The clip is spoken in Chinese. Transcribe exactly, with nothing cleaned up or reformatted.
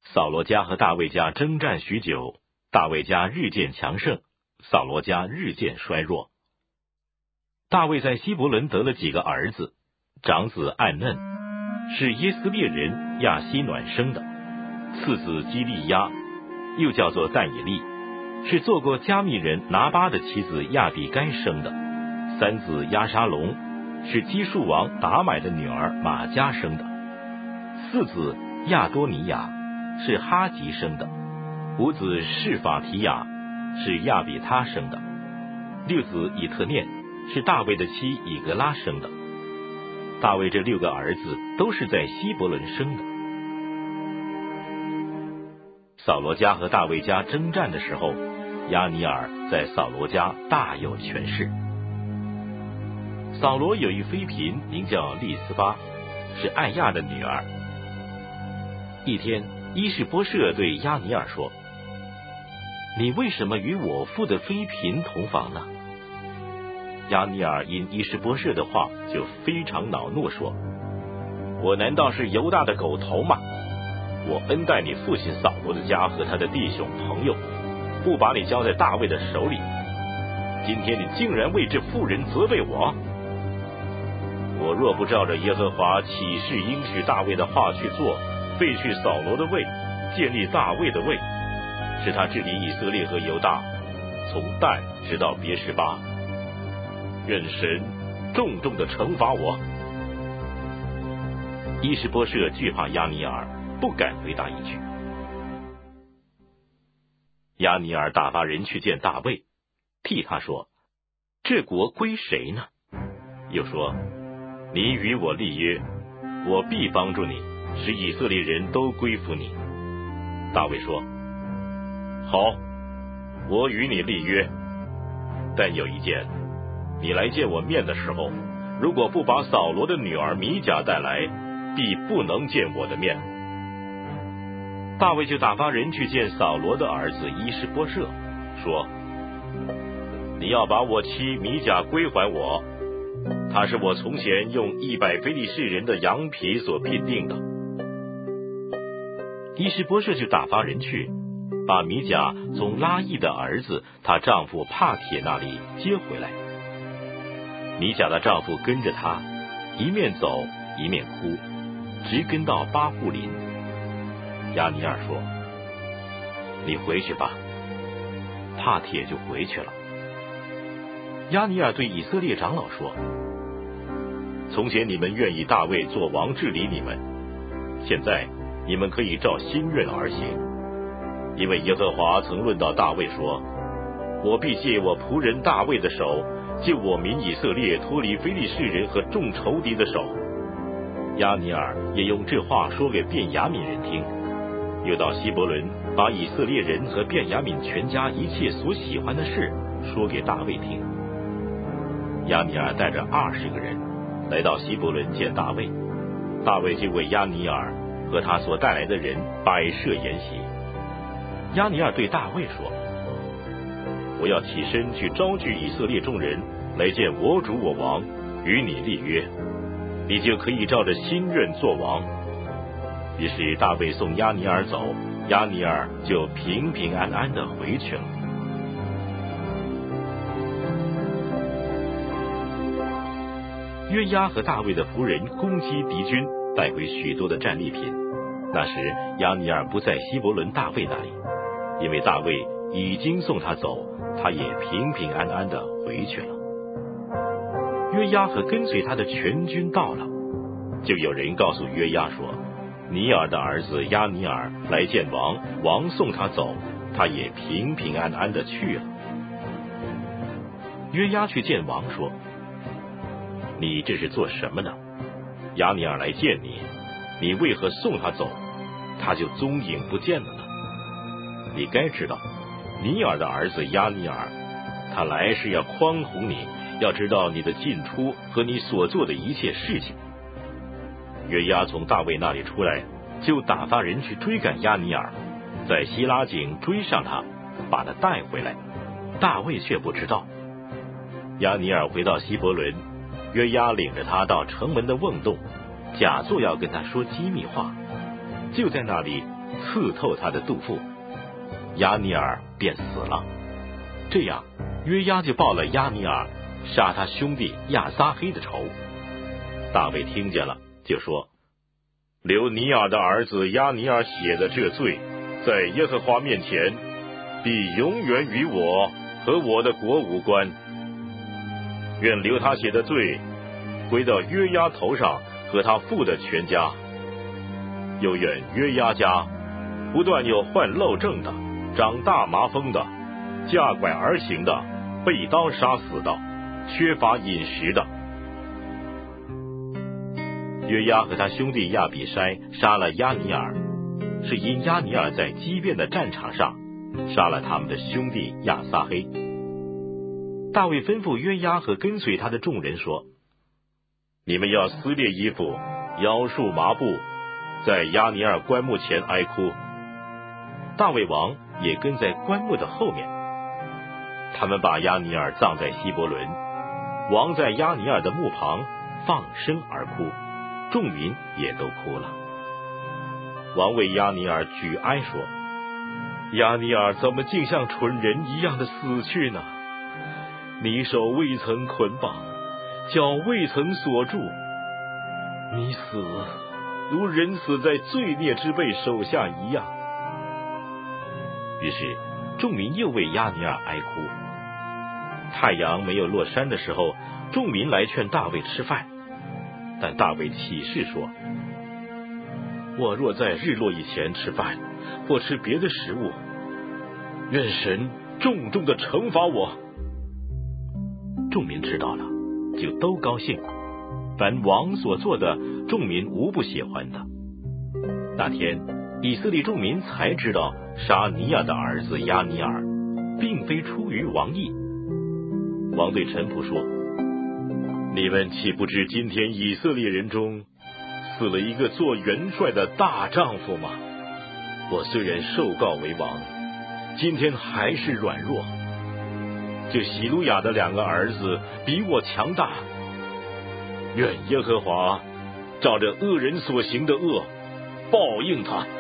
扫罗家和大卫家征战许久，大卫家日渐强盛，扫罗家日渐衰弱。大卫在希伯伦得了几个儿子，长子暗嫩是耶斯列人亚希暖生的，次子基利亚又叫做但以利，是做过加密人拿巴的妻子亚比该生的，三子亚沙龙是基述王达买的女儿玛迦生的，四子亚多尼亚是哈吉生的，五子示法提亚是亚比他生的，六子以特念是大卫的妻以格拉生的。大卫这六个儿子都是在希伯伦生的。扫罗家和大卫家征战的时候，亚尼尔在扫罗家大有权势。扫罗有一妃嫔名叫利斯巴，是艾亚的女儿。一天，伊士波设对亚尼尔说：你为什么与我父的妃嫔同房呢？亚尼尔因伊士波设的话就非常恼怒，说：我难道是犹大的狗头吗？我恩待你父亲扫罗的家和他的弟兄朋友，不把你交在大卫的手里，今天你竟然为这妇人责备我。我若不照着耶和华启示应许大卫的话去做，废去扫罗的位，建立大卫的位，使他治理以色列和犹大，从但直到别是巴，愿神重重的惩罚我。伊士波设惧怕亚尼尔，不敢回答一句。亚尼尔打发人去见大卫，替他说：这国归谁呢？又说：你与我立约，我必帮助你，使以色列人都归服你。大卫说：好，我与你立约，但有一件，你来见我面的时候，如果不把扫罗的女儿米甲带来，必不能见我的面。大卫就打发人去见扫罗的儿子伊施波设，说：你要把我妻米甲归还我，她是我从前用一百非利士人的羊皮所聘定的。伊施波设就打发人去，把米甲从拉亿的儿子她丈夫帕铁那里接回来。米甲的丈夫跟着她，一面走一面哭，直跟到巴户林。亚尼尔说：你回去吧。帕铁就回去了。亚尼尔对以色列长老说：从前你们愿意大卫做王治理你们，现在你们可以照心愿而行，因为耶和华曾论到大卫说：我必借我仆人大卫的手，救我民以色列脱离非利士人和众仇敌的手。亚尼尔也用这话说给便雅悯人听，又到希伯伦，把以色列人和便雅悯全家一切所喜欢的事说给大卫听。亚尼尔带着二十个人来到希伯伦见大卫，大卫就为亚尼尔和他所带来的人摆设筵席。亚尼尔对大卫说：我要起身去招聚以色列众人来见我主我王，与你立约，你就可以照着心愿做王。于是大卫送亚尼尔走，亚尼尔就平平安安的回去了。约押和大卫的仆人攻击敌军，带回许多的战利品。那时亚尼尔不在希伯伦大卫那里，因为大卫已经送他走，他也平平安安的回去了。约押和跟随他的全军到了，就有人告诉约押说：尼尔的儿子亚尼尔来见王，王送他走，他也平平安安的去了。约押去见王说：你这是做什么呢？亚尼尔来见你，你为何送他走，他就踪影不见了呢？你该知道，尼尔的儿子亚尼尔，他来是要匡哄你，要知道你的进出和你所做的一切事情。约押从大卫那里出来，就打发人去追赶亚尼尔，在希拉井追上他，把他带回来，大卫却不知道。亚尼尔回到希伯伦，约押领着他到城门的瓮洞，假作要跟他说机密话，就在那里刺透他的肚腹，亚尼尔便死了。这样约押就报了亚尼尔杀他兄弟亚撒黑的仇。大卫听见了，就说：流尼尔的儿子亚尼尔血的这罪，在耶和华面前必永远与我和我的国无关。愿流他血的罪归到约押头上和他父的全家，又愿约押家不断有患漏症的、长大麻风的、架拐而行的、被刀杀死的、缺乏饮食的。约押和他兄弟亚比筛杀了亚尼尔，是因亚尼尔在基遍的战场上杀了他们的兄弟亚撒黑。大卫吩咐约押和跟随他的众人说：你们要撕裂衣服，腰束麻布，在亚尼尔棺木前哀哭。大卫王也跟在棺木的后面。他们把亚尼尔葬在希伯伦，王在亚尼尔的墓旁放声而哭，众民也都哭了。王为亚尼尔举哀说：亚尼尔怎么竟像蠢人一样的死去呢？你手未曾捆绑，脚未曾锁住，你死如人死在罪孽之辈手下一样。于是众民又为亚尼尔哀哭。太阳没有落山的时候，众民来劝大卫吃饭，但大卫起誓说：我若在日落以前吃饭，或吃别的食物，愿神重重的惩罚我。众民知道了，就都高兴，凡王所做的，众民无不喜欢的。那天以色列众民才知道杀尼亚的儿子亚尼尔并非出于王意。王对臣仆说：你们岂不知今天以色列人中死了一个做元帅的大丈夫吗？我虽然受告为王，今天还是软弱。这喜鲁雅的两个儿子比我强大，愿耶和华照着恶人所行的恶报应他。